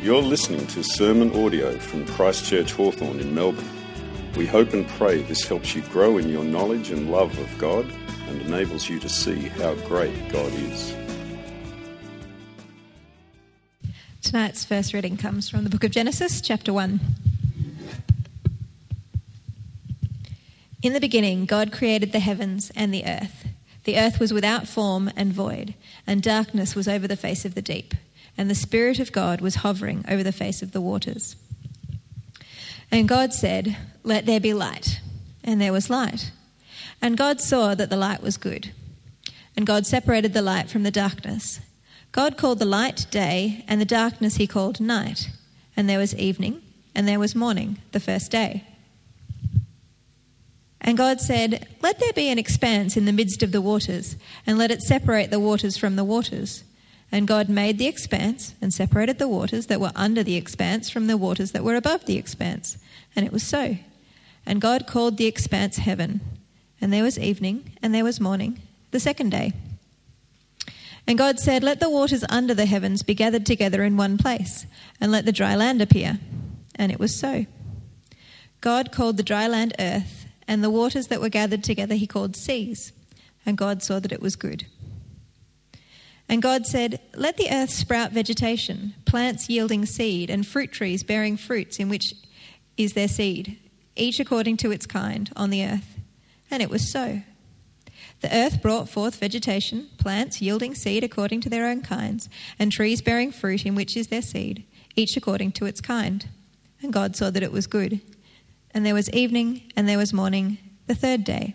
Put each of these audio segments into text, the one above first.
You're listening to sermon audio from Christchurch Hawthorn in Melbourne. We hope and pray this helps you grow in your knowledge and love of God and enables you to see how great God is. Tonight's first reading comes from the book of Genesis, chapter 1. In the beginning, God created the heavens and the earth. The earth was without form and void, and darkness was over the face of the deep. And the Spirit of God was hovering over the face of the waters. And God said, "Let there be light." And there was light. And God saw that the light was good. And God separated the light from the darkness. God called the light day, and the darkness he called night. And there was evening, and there was morning, the first day. And God said, "Let there be an expanse in the midst of the waters, and let it separate the waters from the waters." And God made the expanse and separated the waters that were under the expanse from the waters that were above the expanse. And it was so. And God called the expanse heaven. And there was evening, and there was morning, the second day. And God said, "Let the waters under the heavens be gathered together in one place, and let the dry land appear." And it was so. God called the dry land earth, and the waters that were gathered together he called seas. And God saw that it was good. And God said, "Let the earth sprout vegetation, plants yielding seed, and fruit trees bearing fruits in which is their seed, each according to its kind, on the earth." And it was so. The earth brought forth vegetation, plants yielding seed according to their own kinds, and trees bearing fruit in which is their seed, each according to its kind. And God saw that it was good. And there was evening, and there was morning, the third day.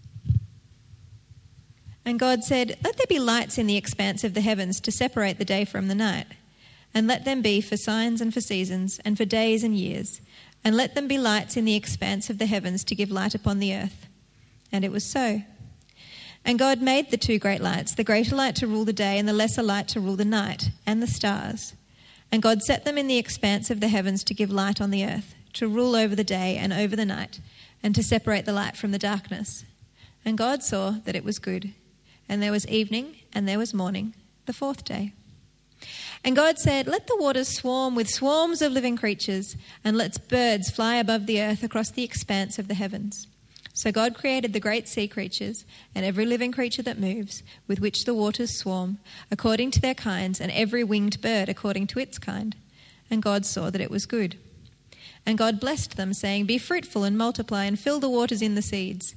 And God said, "Let there be lights in the expanse of the heavens to separate the day from the night. And let them be for signs and for seasons and for days and years. And let them be lights in the expanse of the heavens to give light upon the earth." And it was so. And God made the two great lights, the greater light to rule the day and the lesser light to rule the night, and the stars. And God set them in the expanse of the heavens to give light on the earth, to rule over the day and over the night, and to separate the light from the darkness. And God saw that it was good. And there was evening, and there was morning, the fourth day. And God said, "Let the waters swarm with swarms of living creatures, and let birds fly above the earth across the expanse of the heavens." So God created the great sea creatures, and every living creature that moves, with which the waters swarm, according to their kinds, and every winged bird according to its kind. And God saw that it was good. And God blessed them, saying, "Be fruitful and multiply, and fill the waters in the seas.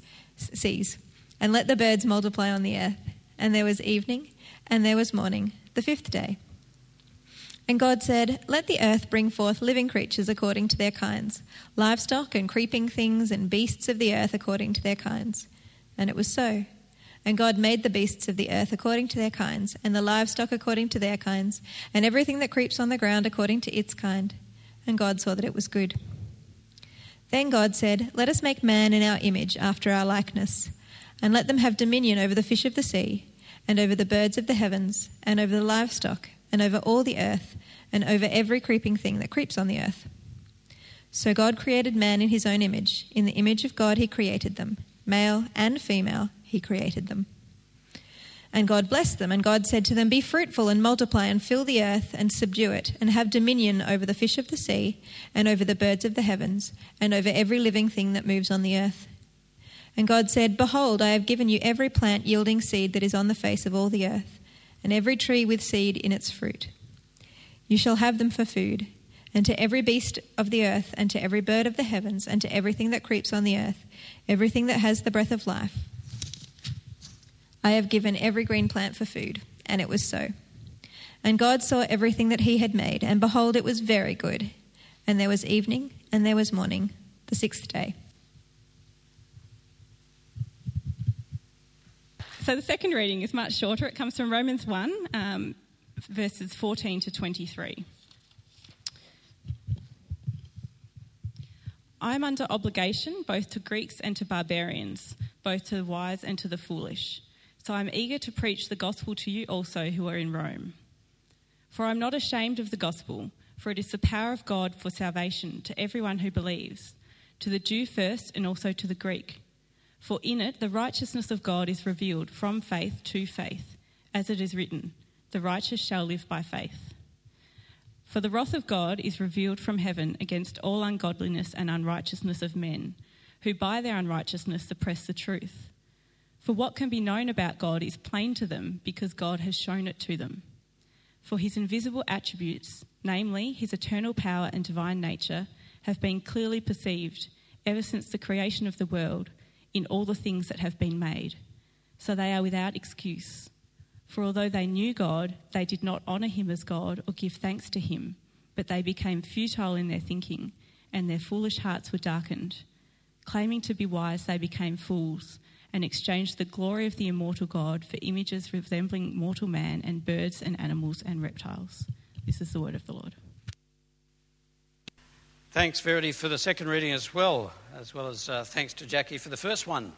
And let the birds multiply on the earth." And there was evening, and there was morning, the fifth day. And God said, "Let the earth bring forth living creatures according to their kinds, livestock and creeping things and beasts of the earth according to their kinds." And it was so. And God made the beasts of the earth according to their kinds, and the livestock according to their kinds, and everything that creeps on the ground according to its kind. And God saw that it was good. Then God said, "Let us make man in our image, after our likeness. And let them have dominion over the fish of the sea, and over the birds of the heavens, and over the livestock, and over all the earth, and over every creeping thing that creeps on the earth." So God created man in his own image. In the image of God he created them. Male and female he created them. And God blessed them, and God said to them, "Be fruitful and multiply, and fill the earth, and subdue it, and have dominion over the fish of the sea, and over the birds of the heavens, and over every living thing that moves on the earth." And God said, "Behold, I have given you every plant yielding seed that is on the face of all the earth, and every tree with seed in its fruit. You shall have them for food, and to every beast of the earth, and to every bird of the heavens, and to everything that creeps on the earth, everything that has the breath of life. I have given every green plant for food." And it was so. And God saw everything that he had made, and behold, it was very good. And there was evening, and there was morning, the sixth day. So the second reading is much shorter. It comes from Romans 1, verses 14 to 23. "I am under obligation both to Greeks and to barbarians, both to the wise and to the foolish. So I am eager to preach the gospel to you also who are in Rome. For I am not ashamed of the gospel, for it is the power of God for salvation to everyone who believes, to the Jew first and also to the Greek. For in it the righteousness of God is revealed from faith to faith, as it is written, the righteous shall live by faith. For the wrath of God is revealed from heaven against all ungodliness and unrighteousness of men, who by their unrighteousness suppress the truth. For what can be known about God is plain to them, because God has shown it to them. For his invisible attributes, namely his eternal power and divine nature, have been clearly perceived ever since the creation of the world in all the things that have been made. So they are without excuse. For although they knew God, they did not honour him as God or give thanks to him, but they became futile in their thinking, and their foolish hearts were darkened. Claiming to be wise, they became fools, and exchanged the glory of the immortal God for images resembling mortal man and birds and animals and reptiles. This is the word of the Lord. Thanks, Verity, for the second reading as well as thanks to Jackie for the first one.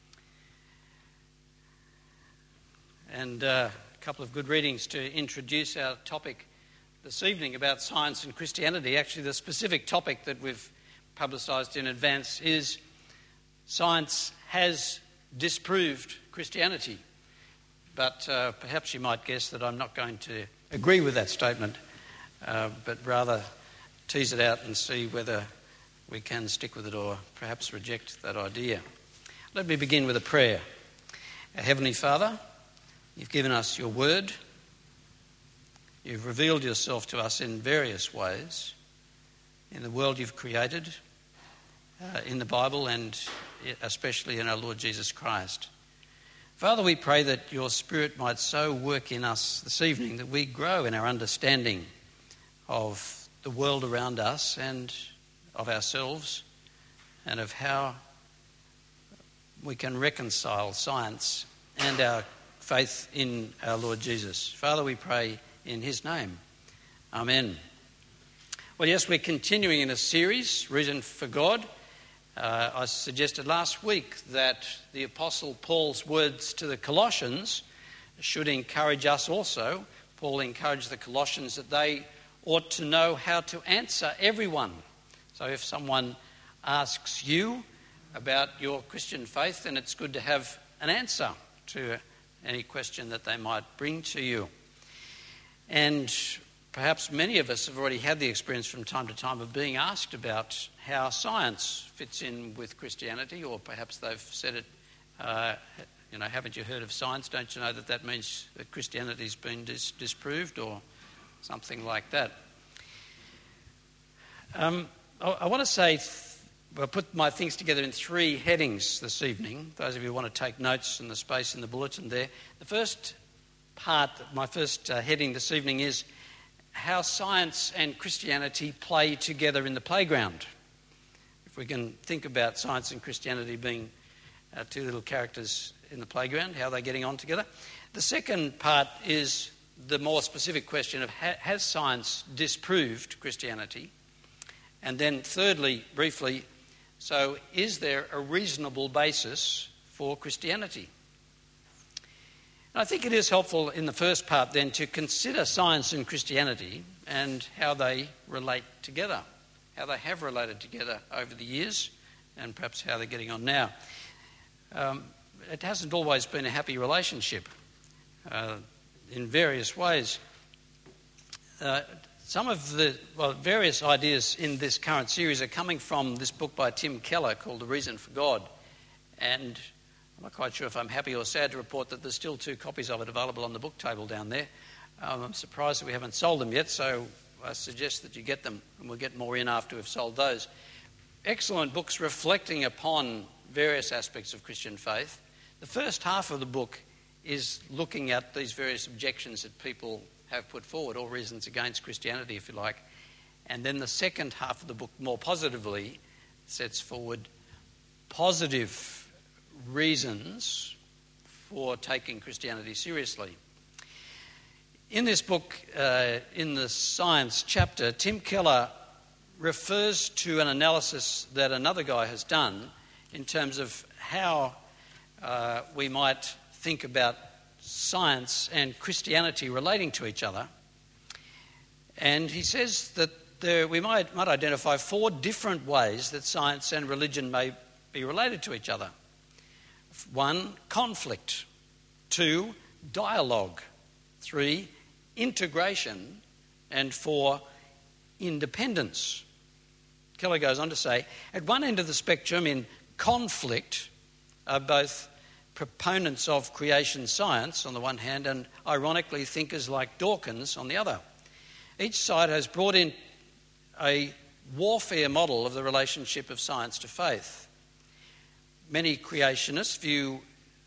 And a couple of good readings to introduce our topic this evening about science and Christianity. Actually, the specific topic that we've publicised in advance is science has disproved Christianity. But perhaps you might guess that I'm not going to agree with that statement, but rather tease it out and see whether we can stick with it or perhaps reject that idea. Let me begin with a prayer. Our Heavenly Father, you've given us your word. You've revealed yourself to us in various ways in the world you've created, in the Bible, and especially in our Lord Jesus Christ. Father, we pray that your Spirit might so work in us this evening that we grow in our understanding of the world around us and of ourselves, and of how we can reconcile science and our faith in our Lord Jesus. Father, we pray in his name. Amen. Well, yes, we're continuing in a series, Reason for God. I suggested last week that the Apostle Paul's words to the Colossians should encourage us also. Paul encouraged the Colossians that they ought to know how to answer everyone. So if someone asks you about your Christian faith, then it's good to have an answer to any question that they might bring to you. And perhaps many of us have already had the experience from time to time of being asked about how science fits in with Christianity, or perhaps they've said it, haven't you heard of science? Don't you know that means that Christianity's been disproved, or something like that. I want to say, I'll put my things together in three headings this evening. Those of you who want to take notes in the space in the bulletin there. The first part, my first heading this evening is how science and Christianity play together in the playground. If we can think about science and Christianity being two little characters in the playground, how are they getting on together? The second part is the more specific question of has science disproved Christianity? And then thirdly, briefly, so is there a reasonable basis for Christianity? And I think it is helpful in the first part then to consider science and Christianity and how they relate together, how they have related together over the years, and perhaps how they're getting on now. It hasn't always been a happy relationship in various ways. Some of the various ideas in this current series are coming from this book by Tim Keller called The Reason for God. And I'm not quite sure if I'm happy or sad to report that there's still 2 copies of it available on the book table down there. I'm surprised that we haven't sold them yet, so I suggest that you get them, and we'll get more in after we've sold those. Excellent books reflecting upon various aspects of Christian faith. The first half of the book is looking at these various objections that people have put forward, all reasons against Christianity, if you like. And then the second half of the book more positively sets forward positive reasons for taking Christianity seriously. In this book, in the science chapter, Tim Keller refers to an analysis that another guy has done in terms of how we might think about science and Christianity relating to each other. And he says that we might identify 4 different ways that science and religion may be related to each other. 1, conflict. 2, dialogue. 3, integration. And 4, independence. Keller goes on to say, at one end of the spectrum in conflict are both proponents of creation science on the one hand and, ironically, thinkers like Dawkins on the other. Each side has brought in a warfare model of the relationship of science to faith. Many creationists' view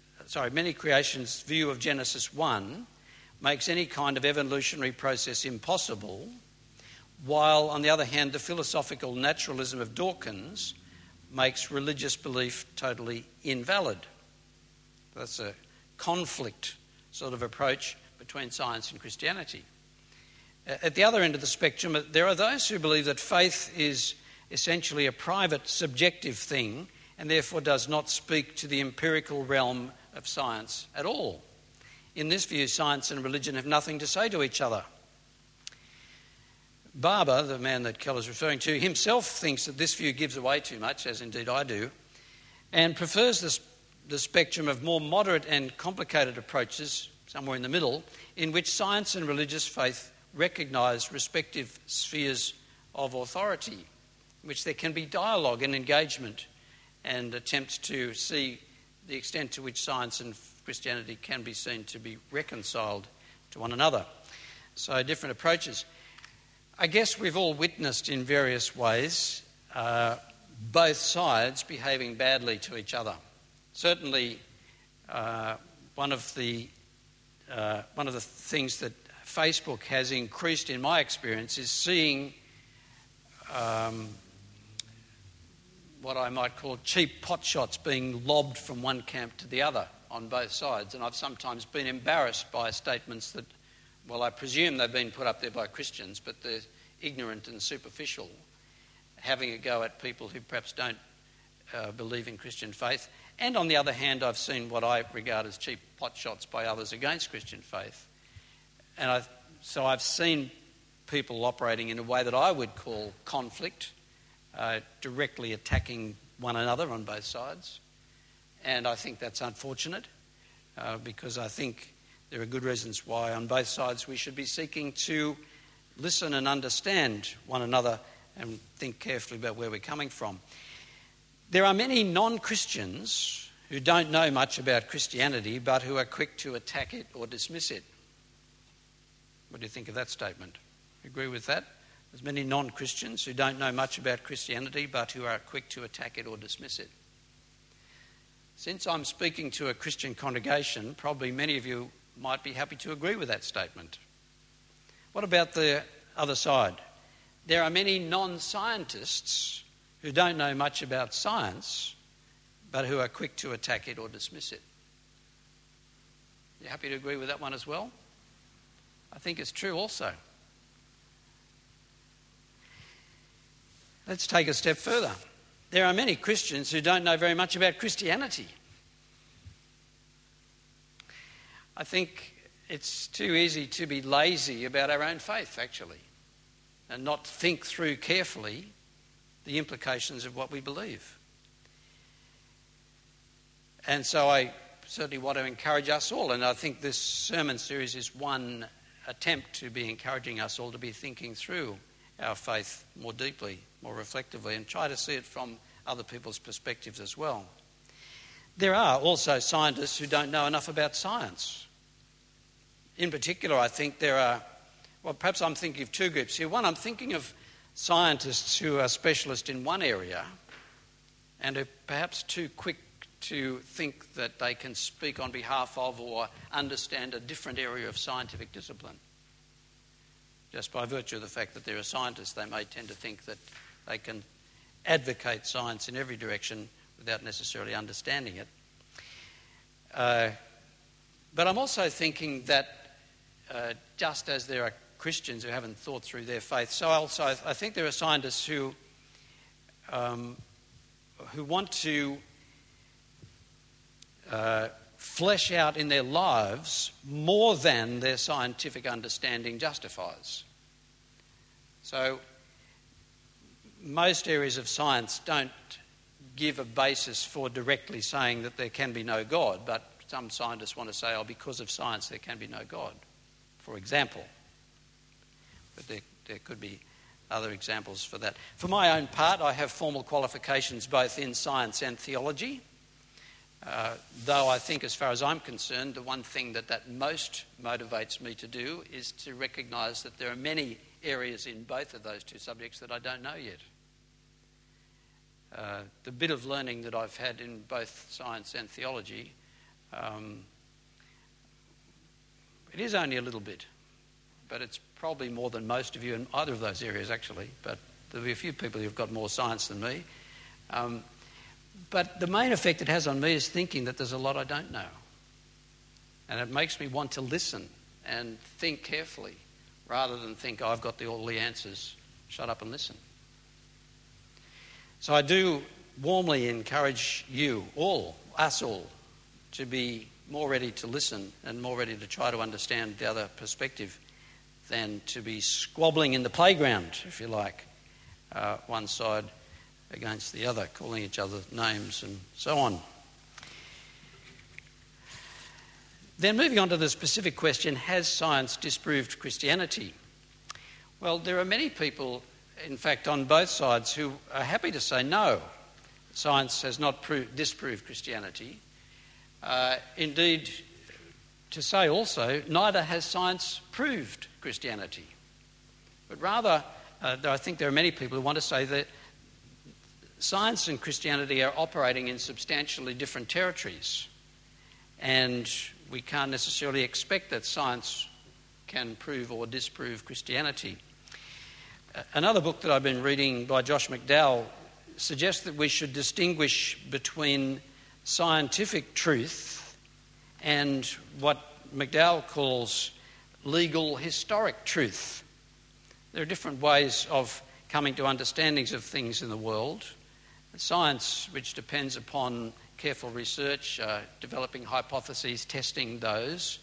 of Genesis 1 makes any kind of evolutionary process impossible, while, on the other hand, the philosophical naturalism of Dawkins makes religious belief totally invalid. That's a conflict sort of approach between science and Christianity. At the other end of the spectrum, there are those who believe that faith is essentially a private, subjective thing and therefore does not speak to the empirical realm of science at all. In this view, science and religion have nothing to say to each other. Barber, the man that Keller's referring to, himself thinks that this view gives away too much, as indeed I do, and prefers the spectrum of more moderate and complicated approaches, somewhere in the middle, in which science and religious faith recognise respective spheres of authority, in which there can be dialogue and engagement and attempts to see the extent to which science and Christianity can be seen to be reconciled to one another. So different approaches. I guess we've all witnessed in various ways both sides behaving badly to each other. Certainly, one of the things that Facebook has increased in my experience is seeing what I might call cheap potshots being lobbed from one camp to the other on both sides. And I've sometimes been embarrassed by statements that, well, I presume they've been put up there by Christians, but they're ignorant and superficial, having a go at people who perhaps don't believe in Christian faith. And on the other hand, I've seen what I regard as cheap potshots by others against Christian faith. And so I've seen people operating in a way that I would call conflict, directly attacking one another on both sides. And I think that's unfortunate because I think there are good reasons why on both sides we should be seeking to listen and understand one another and think carefully about where we're coming from. There are many non-Christians who don't know much about Christianity but who are quick to attack it or dismiss it. What do you think of that statement? Agree with that? There's many non-Christians who don't know much about Christianity but who are quick to attack it or dismiss it. Since I'm speaking to a Christian congregation, probably many of you might be happy to agree with that statement. What about the other side? There are many non-scientists who don't know much about science but who are quick to attack it or dismiss it. You happy to agree with that one as well? I think it's true also. Let's take a step further. There are many Christians who don't know very much about Christianity. I think it's too easy to be lazy about our own faith, actually, and not think through carefully the implications of what we believe. And so I certainly want to encourage us all, and I think this sermon series is one attempt to be encouraging us all to be thinking through our faith more deeply, more reflectively, and try to see it from other people's perspectives as well. There are also scientists who don't know enough about science. In particular, I think there are, well, perhaps I'm thinking of two groups here. One, I'm thinking of scientists who are specialists in one area and are perhaps too quick to think that they can speak on behalf of or understand a different area of scientific discipline. Just by virtue of the fact that they're a scientist, they may tend to think that they can advocate science in every direction without necessarily understanding it. But I'm also thinking that just as there are Christians who haven't thought through their faith, so also I think there are scientists who want to flesh out in their lives more than their scientific understanding justifies. So most areas of science don't give a basis for directly saying that there can be no God, but some scientists want to say, oh, because of science there can be no God, for example. But there could be other examples for that. For my own part, I have formal qualifications both in science and theology, though I think, as far as I'm concerned, the one thing that most motivates me to do is to recognise that there are many areas in both of those two subjects that I don't know yet. The bit of learning that I've had in both science and theology, it is only a little bit, but it's probably more than most of you in either of those areas, actually. But there'll be a few people who've got more science than me. But the main effect it has on me is thinking that there's a lot I don't know. And it makes me want to listen and think carefully, rather than think, I've got all the answers, shut up and listen. So I do warmly encourage you all, us all, to be more ready to listen and more ready to try to understand the other perspective than to be squabbling in the playground, if you like, one side against the other, calling each other names and so on. Then moving on to the specific question, has science disproved Christianity? Well, there are many people, in fact, on both sides who are happy to say no, science has not disproved Christianity. Indeed, to say also, neither has science proved Christianity. But rather, I think there are many people who want to say that science and Christianity are operating in substantially different territories, and we can't necessarily expect that science can prove or disprove Christianity. Another book that I've been reading by Josh McDowell suggests that we should distinguish between scientific truth and what McDowell calls legal historic truth. There are different ways of coming to understandings of things in the world. Science, which depends upon careful research, developing hypotheses, testing those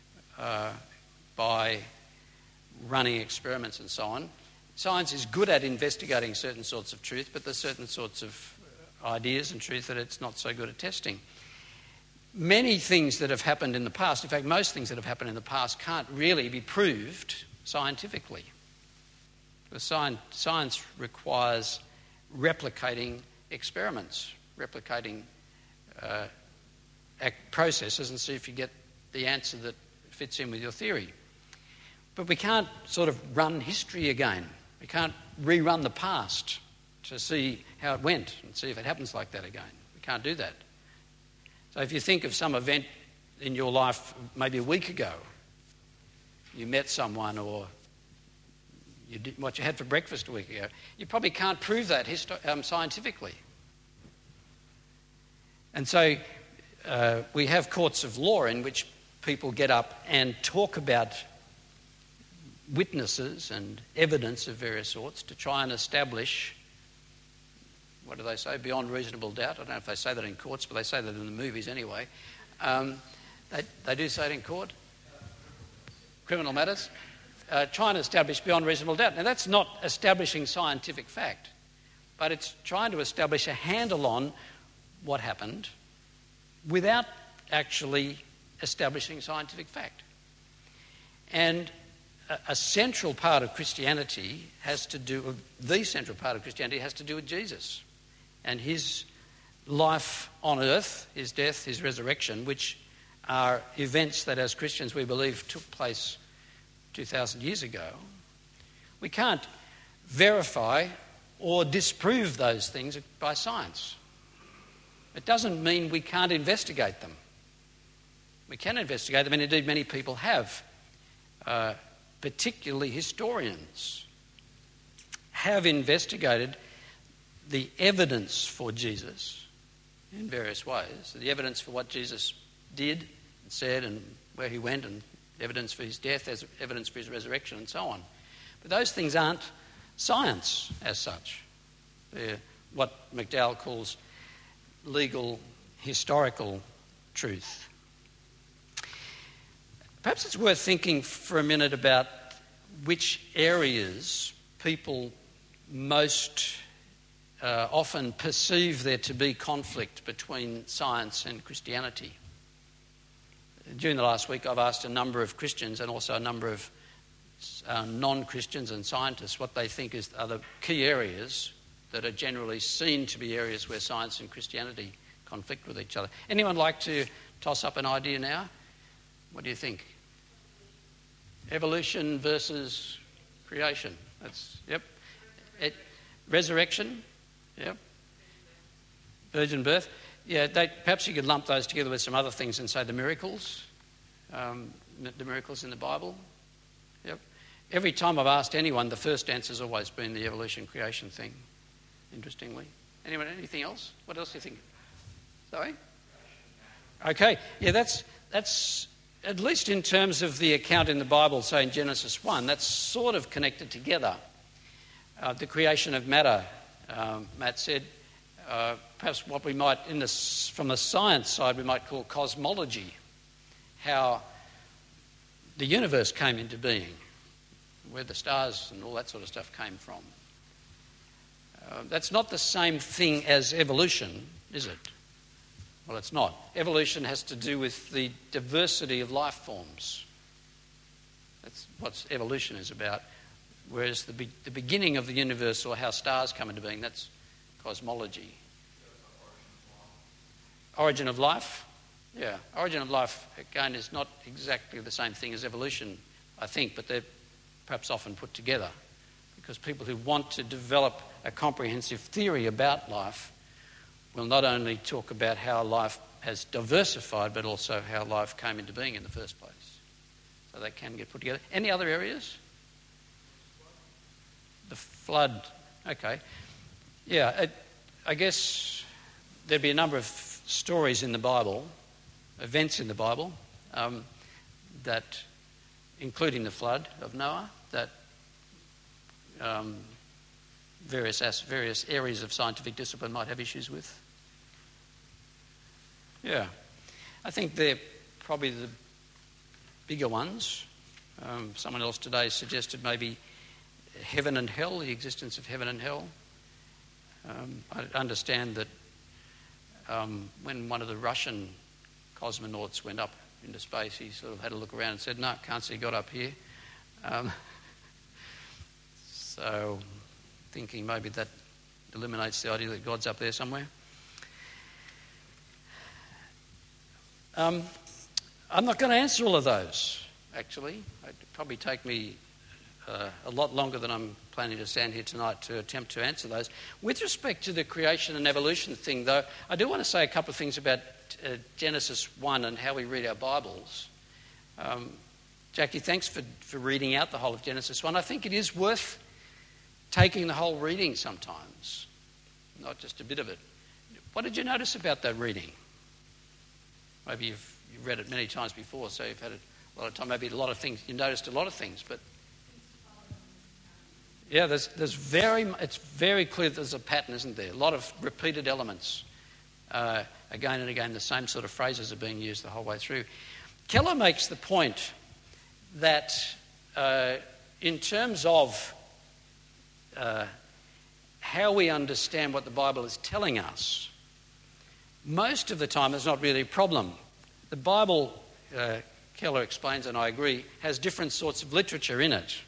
by running experiments and so on. Science is good at investigating certain sorts of truth, but there's certain sorts of ideas and truth that it's not so good at testing. Many things that have happened in the past, in fact most things that have happened in the past, can't really be proved scientifically. Because science requires replicating experiments, replicating processes and see if you get the answer that fits in with your theory. But we can't sort of run history again. We can't rerun the past to see how it went and see if it happens like that again. We can't do that. So if you think of some event in your life maybe a week ago, you met someone or you did what you had for breakfast a week ago, you probably can't prove that scientifically. And so we have courts of law in which people get up and talk about witnesses and evidence of various sorts to try and establish, what do they say, beyond reasonable doubt. I don't know if they say that in courts, but they say that in the movies anyway. They do say it in court. Criminal matters. Trying to establish beyond reasonable doubt. Now that's not establishing scientific fact, but it's trying to establish a handle on what happened without actually establishing scientific fact. And a central part of Christianity the central part of Christianity has to do with Jesus and his life on earth, his death, his resurrection, which are events that as Christians we believe took place 2,000 years ago. We can't verify or disprove those things by science. It doesn't mean we can't investigate them. We can investigate them, and indeed many people have. Particularly historians have investigated the evidence for Jesus in various ways, the evidence for what Jesus did and said and where he went, and evidence for his death, evidence for his resurrection and so on. But those things aren't science as such. They're what McDowell calls legal historical truth. Perhaps it's worth thinking for a minute about which areas people most often perceive there to be conflict between science and Christianity. During the last week, I've asked a number of Christians and also a number of non-Christians and scientists what they think are the key areas that are generally seen to be areas where science and Christianity conflict with each other. Anyone like to toss up an idea now? What do you think? Evolution versus creation. Resurrection. Yep. Virgin birth. Yeah, perhaps you could lump those together with some other things and say the miracles in the Bible. Yep. Every time I've asked anyone, the first answer's always been the evolution creation thing, interestingly. Anyone, anything else? What else do you think? Sorry? Okay, yeah, that's at least in terms of the account in the Bible, say in Genesis 1, that's sort of connected together. The creation of matter, Matt said, perhaps what we might, from the science side, we might call cosmology, how the universe came into being, where the stars and all that sort of stuff came from. That's not the same thing as evolution, is it? Well, it's not. Evolution has to do with the diversity of life forms. That's what evolution is about. Whereas the beginning of the universe, or how stars come into being, that's cosmology. Origin of life? Yeah. Origin of life, again, is not exactly the same thing as evolution, I think, but they're perhaps often put together. Because people who want to develop a comprehensive theory about life will not only talk about how life has diversified, but also how life came into being in the first place. So they can get put together. Any other areas? The flood. Okay. Yeah, I guess there'd be a number of stories in the Bible, events in the Bible, that, including the flood of Noah, that various areas of scientific discipline might have issues with. Yeah. I think they're probably the bigger ones. Someone else today suggested maybe heaven and hell, the existence of heaven and hell. I understand that when one of the Russian cosmonauts went up into space, he sort of had a look around and said, "No, can't see God up here." So thinking maybe that eliminates the idea that God's up there somewhere. I'm not going to answer all of those, actually. It'd probably take me a lot longer than I'm planning to stand here tonight to attempt to answer those. With respect to the creation and evolution thing, though, I do want to say a couple of things about Genesis 1 and how we read our Bibles. Jackie, thanks for reading out the whole of Genesis 1. I think it is worth taking the whole reading sometimes, not just a bit of it. What did you notice about that reading? Maybe you've read it many times before, so you've had a lot of time. Maybe a lot of things, you noticed a lot of things, but yeah, it's very clear there's a pattern, isn't there? A lot of repeated elements. Again and again, the same sort of phrases are being used the whole way through. Keller makes the point that in terms of how we understand what the Bible is telling us, most of the time there's not really a problem. The Bible, Keller explains, and I agree, has different sorts of literature in it.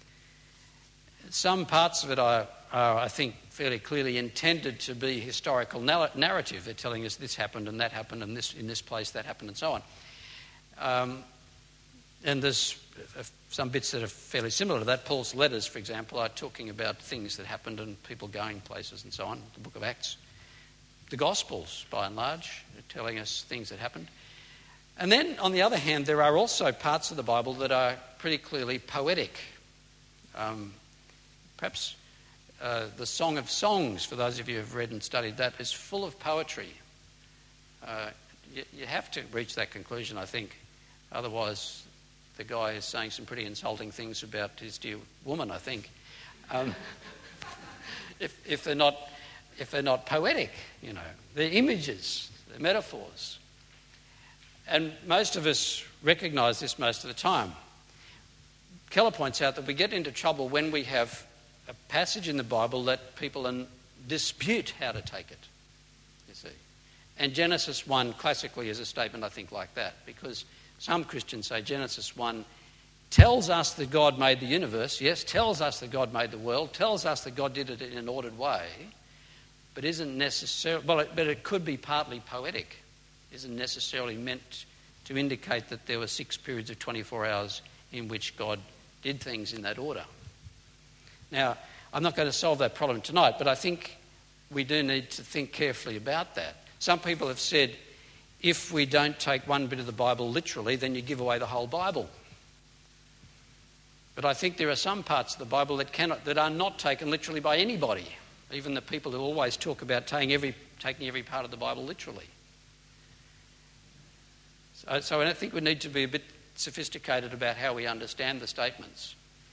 Some parts of it are, I think, fairly clearly intended to be historical narrative. They're telling us this happened and that happened and this in this place that happened and so on. And there's some bits that are fairly similar to that. Paul's letters, for example, are talking about things that happened and people going places and so on. The book of Acts. The Gospels, by and large, are telling us things that happened. And then, on the other hand, there are also parts of the Bible that are pretty clearly poetic. Perhaps the Song of Songs, for those of you who have read and studied that, is full of poetry. You have to reach that conclusion, I think. Otherwise, the guy is saying some pretty insulting things about his dear woman, I think. If they're not poetic, you know, the images, the metaphors. And most of us recognise this most of the time. Keller points out that we get into trouble when we have a passage in the Bible that people dispute how to take it, you see. And Genesis 1 classically is a statement, I think, like that, because some Christians say Genesis 1 tells us that God made the universe, yes, tells us that God made the world, tells us that God did it in an ordered way, but isn't necessarily, but it could be partly poetic, isn't necessarily meant to indicate that there were 6 periods of 24 hours in which God did things in that order. Now, I'm not going to solve that problem tonight, but I think we do need to think carefully about that. Some people have said, if we don't take one bit of the Bible literally, then you give away the whole Bible. But I think there are some parts of the Bible that are not taken literally by anybody, even the people who always talk about taking every part of the Bible literally. So I think we need to be a bit sophisticated about how we understand the statements.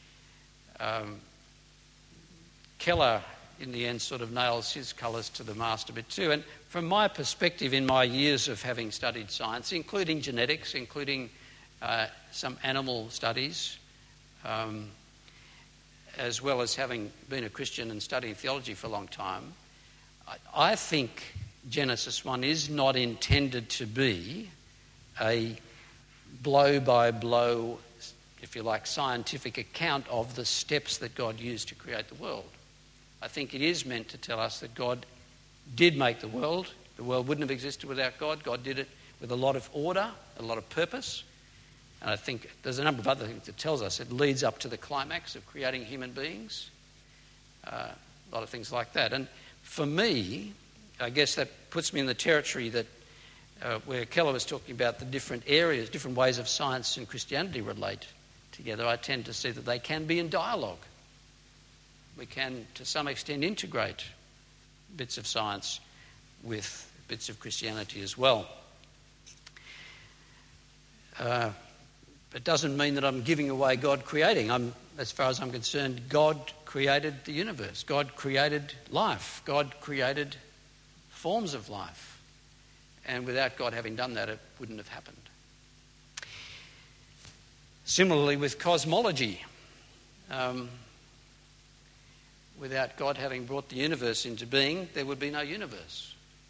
Keller, in the end, sort of nails his colours to the mast a bit too. And from my perspective, in my years of having studied science, including genetics, including some animal studies, as well as having been a Christian and studying theology for a long time, I think Genesis 1 is not intended to be a blow-by-blow, if you like, scientific account of the steps that God used to create the world. I think it is meant to tell us that God did make the world. The world wouldn't have existed without God. God did it with a lot of order, a lot of purpose. And I think there's a number of other things it tells us. It leads up to the climax of creating human beings. A lot of things like that. And for me, I guess that puts me in the territory that where Keller was talking about the different areas, different ways of science and Christianity relate together. I tend to see that they can be in dialogue. We can, to some extent, integrate bits of science with bits of Christianity as well. It doesn't mean that I'm giving away God creating. As far as I'm concerned, God created the universe. God created life. God created forms of life. And without God having done that, it wouldn't have happened. Similarly with cosmology. Without God having brought the universe into being, there would be no universe.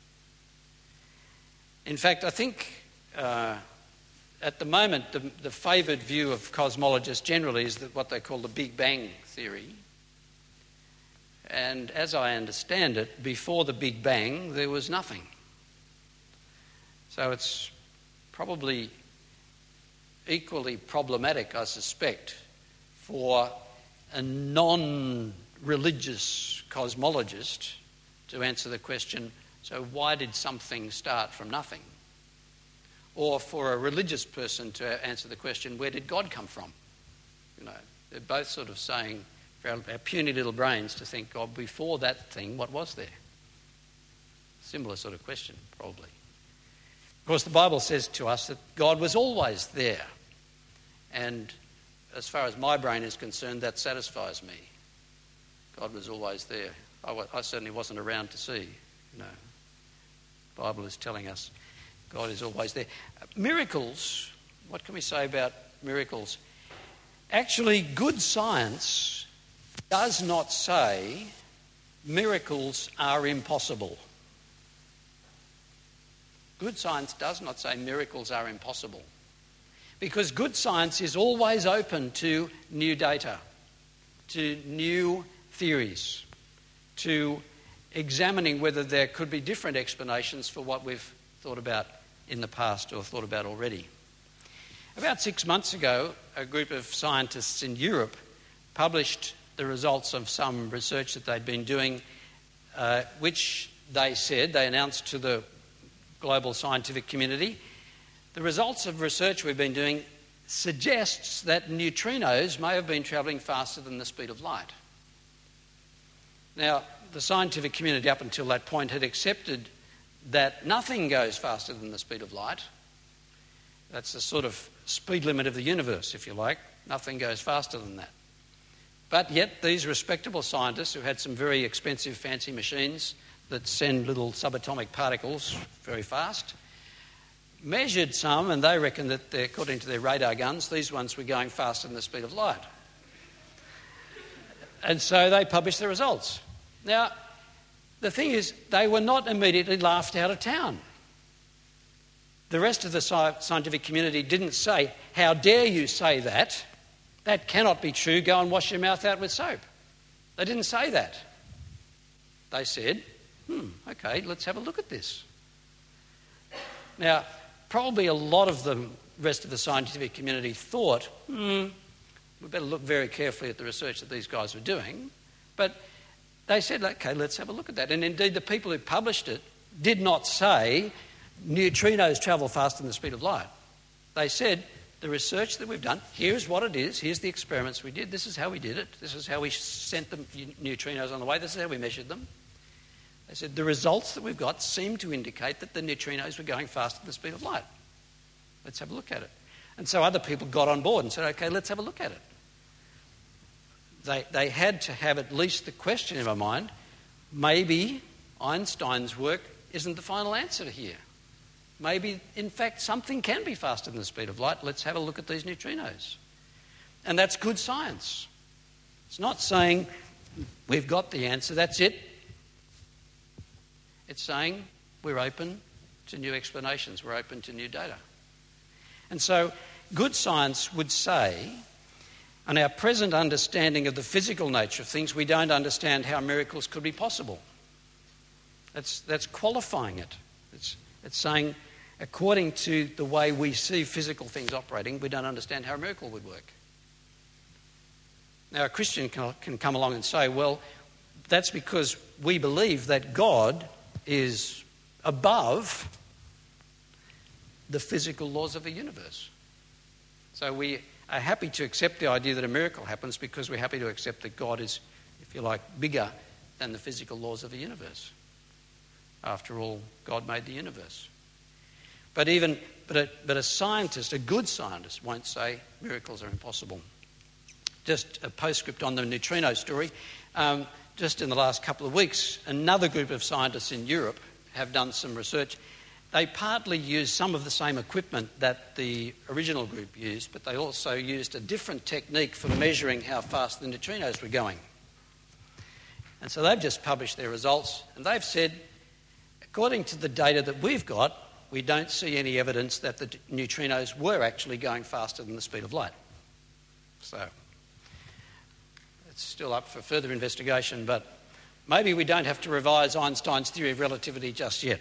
In fact, I think at the moment the favoured view of cosmologists generally is that what they call the Big Bang theory. And as I understand it, before the Big Bang there was nothing. So it's probably equally problematic, I suspect, for a non-religious cosmologist to answer the question, so why did something start from nothing? Or for a religious person to answer the question, where did God come from? You know, they're both sort of saying, for our puny little brains, to think, oh, before that thing, what was there? Similar sort of question, probably. Of course, the Bible says to us that God was always there. And as far as my brain is concerned, that satisfies me. God was always there. I certainly wasn't around to see. You know, the Bible is telling us God is always there. Miracles, what can we say about miracles? Actually, good science does not say miracles are impossible. Good science does not say miracles are impossible. Because good science is always open to new data, to new theories, to examining whether there could be different explanations for what we've thought about in the past or thought about already. About 6 months ago, a group of scientists in Europe published the results of some research that they'd been doing, which they announced to the global scientific community. The results of research we've been doing suggests that neutrinos may have been travelling faster than the speed of light. Now, the scientific community up until that point had accepted that nothing goes faster than the speed of light. That's the sort of speed limit of the universe, if you like. Nothing goes faster than that. But yet these respectable scientists who had some very expensive fancy machines that send little subatomic particles very fast measured some, and they reckon that according to their radar guns, these ones were going faster than the speed of light. And so they published the results. Now, the thing is, they were not immediately laughed out of town. The rest of the scientific community didn't say, how dare you say that? that cannot be true, go and wash your mouth out with soap. They didn't say that. They said, okay, let's have a look at this. Now, probably a lot of the rest of the scientific community thought, we better look very carefully at the research that these guys were doing. But they said, okay, let's have a look at that. And indeed, the people who published it did not say neutrinos travel faster than the speed of light. They said, the research that we've done, here's what it is, here's the experiments we did, this is how we did it, this is how we sent the neutrinos on the way, this is how we measured them. They said, the results that we've got seem to indicate that the neutrinos were going faster than the speed of light. Let's have a look at it. And so other people got on board and said, okay, let's have a look at it. They had to have at least the question in my mind, maybe Einstein's work isn't the final answer here. Maybe, in fact, something can be faster than the speed of light. Let's have a look at these neutrinos. And that's good science. It's not saying we've got the answer, that's it. It's saying we're open to new explanations, we're open to new data. And so good science would say, on our present understanding of the physical nature of things, we don't understand how miracles could be possible. That's qualifying it. It's saying, according to the way we see physical things operating, we don't understand how a miracle would work. Now, a Christian can come along and say, well, that's because we believe that God is above the physical laws of the universe. So we are happy to accept the idea that a miracle happens because we're happy to accept that God is, if you like, bigger than the physical laws of the universe. After all, God made the universe. But a scientist, a good scientist, won't say miracles are impossible. Just a postscript on the neutrino story. Just in the last couple of weeks, another group of scientists in Europe have done some research. They partly used some of the same equipment that the original group used, but they also used a different technique for measuring how fast the neutrinos were going. And so they've just published their results, and they've said, according to the data that we've got, we don't see any evidence that the neutrinos were actually going faster than the speed of light. So it's still up for further investigation, but maybe we don't have to revise Einstein's theory of relativity just yet.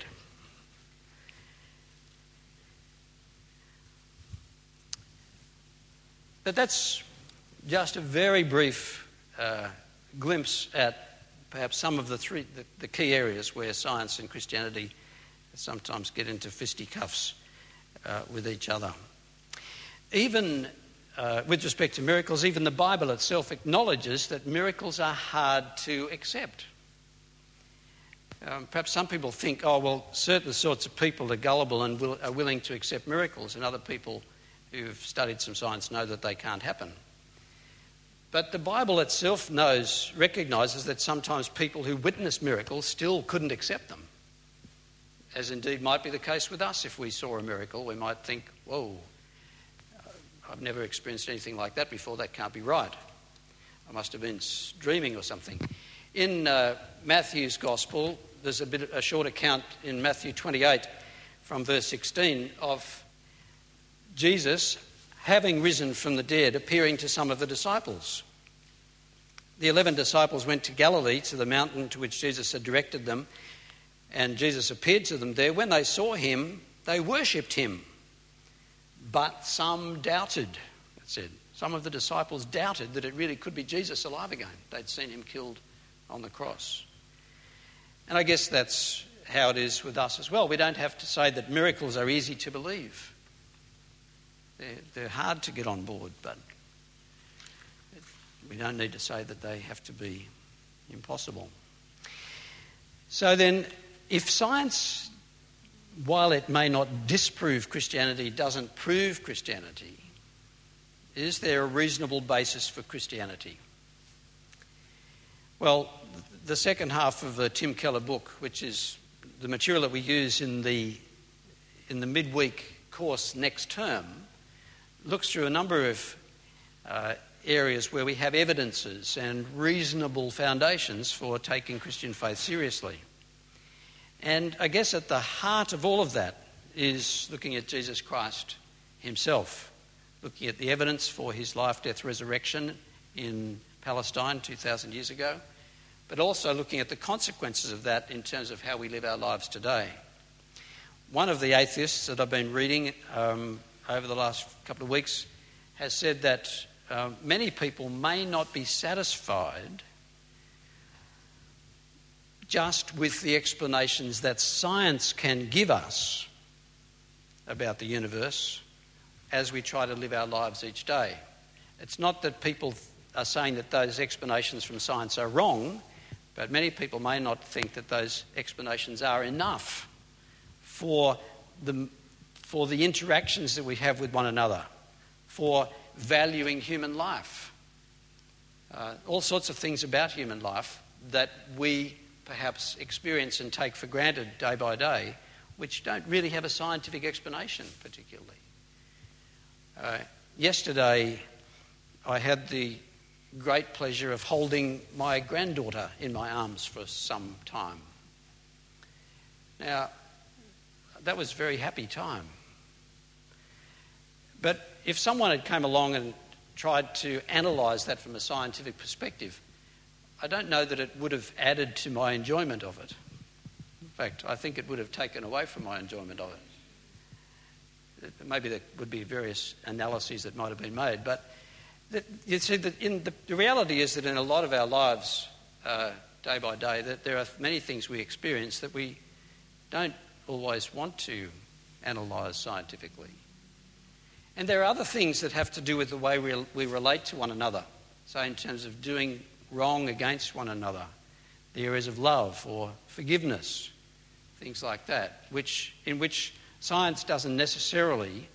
But that's just a very brief glimpse at perhaps some of the key areas where science and Christianity sometimes get into fisticuffs with each other. Even with respect to miracles, even the Bible itself acknowledges that miracles are hard to accept. Perhaps some people think, oh, well, certain sorts of people are gullible and are willing to accept miracles, and other people who've studied some science know that they can't happen. But the Bible itself recognises that sometimes people who witness miracles still couldn't accept them, as indeed might be the case with us. If we saw a miracle, we might think, whoa, I've never experienced anything like that before, that can't be right. I must have been dreaming or something. In Matthew's Gospel, there's a short account in Matthew 28 from verse 16 of Jesus, having risen from the dead, appearing to some of the disciples. The 11 disciples went to Galilee, to the mountain to which Jesus had directed them, and Jesus appeared to them there. When they saw him, they worshipped him, but some doubted, it said. Some of the disciples doubted that it really could be Jesus alive again. They'd seen him killed on the cross. And I guess that's how it is with us as well. We don't have to say that miracles are easy to believe. They're hard to get on board, but we don't need to say that they have to be impossible. So then, if science, while it may not disprove Christianity, doesn't prove Christianity, is there a reasonable basis for Christianity? Well, the second half of the Tim Keller book, which is the material that we use in the midweek course next term, looks through a number of areas where we have evidences and reasonable foundations for taking Christian faith seriously. And I guess at the heart of all of that is looking at Jesus Christ himself, looking at the evidence for his life, death, resurrection in Palestine 2,000 years ago, but also looking at the consequences of that in terms of how we live our lives today. One of the atheists that I've been reading over the last couple of weeks has said that many people may not be satisfied just with the explanations that science can give us about the universe as we try to live our lives each day. It's not that people are saying that those explanations from science are wrong, but many people may not think that those explanations are enough for the interactions that we have with one another, for valuing human life. All sorts of things about human life that we perhaps experience and take for granted day by day, which don't really have a scientific explanation particularly. Yesterday, I had the great pleasure of holding my granddaughter in my arms for some time. Now, that was a very happy time. But if someone had come along and tried to analyse that from a scientific perspective, I don't know that it would have added to my enjoyment of it. In fact, I think it would have taken away from my enjoyment of it. Maybe there would be various analyses that might have been made, but you see, the reality is that in a lot of our lives, day by day, that there are many things we experience that we don't always want to analyse scientifically. And there are other things that have to do with the way we relate to one another. So in terms of doing wrong against one another, the areas of love or forgiveness, things like that, in which science doesn't necessarily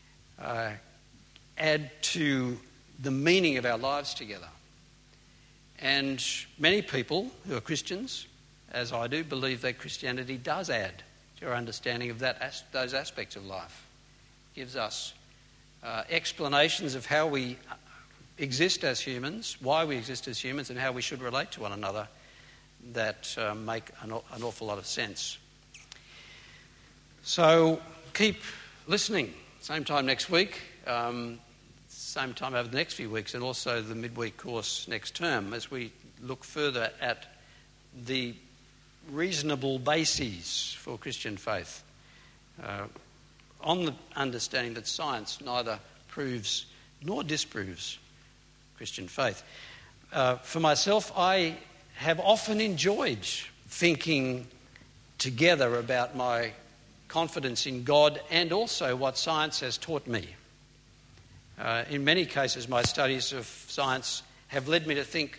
add to the meaning of our lives together. And many people who are Christians, as I do, believe that Christianity does add to our understanding of those aspects of life. It gives us explanations of how we exist as humans, why we exist as humans, and how we should relate to one another that make an awful lot of sense. So keep listening. Same time next week, same time over the next few weeks, and also the midweek course next term as we look further at the reasonable bases for Christian faith, on the understanding that science neither proves nor disproves Christian faith. For myself, I have often enjoyed thinking together about my confidence in God and also what science has taught me. In many cases, my studies of science have led me to think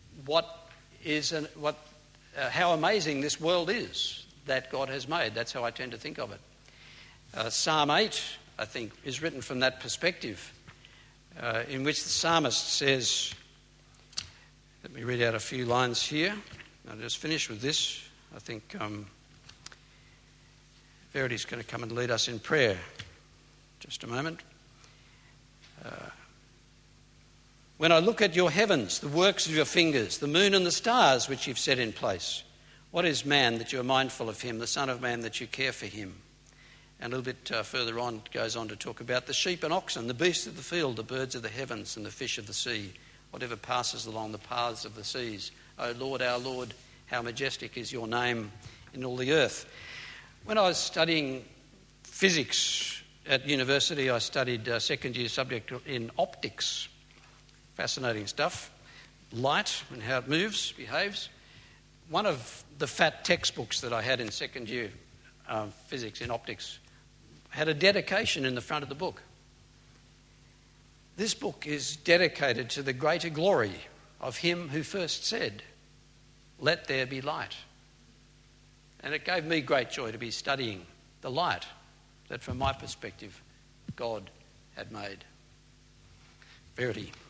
how amazing this world is that God has made. That's how I tend to think of it. Psalm 8, I think, is written from that perspective, in which the psalmist says, let me read out a few lines here. I'll just finish with this. I think Verity's going to come and lead us in prayer. Just a moment. When I look at your heavens, the works of your fingers, the moon and the stars which you've set in place, what is man that you are mindful of him, the son of man that you care for him? And a little bit further on, it goes on to talk about the sheep and oxen, the beasts of the field, the birds of the heavens and the fish of the sea, whatever passes along the paths of the seas. O Lord, our Lord, how majestic is your name in all the earth. When I was studying physics at university, I studied a second-year subject in optics. Fascinating stuff. Light and how it moves, behaves. One of the fat textbooks that I had in second-year physics in optics had a dedication in the front of the book. This book is dedicated to the greater glory of him who first said, "Let there be light." And it gave me great joy to be studying the light that, from my perspective, God had made. Verity.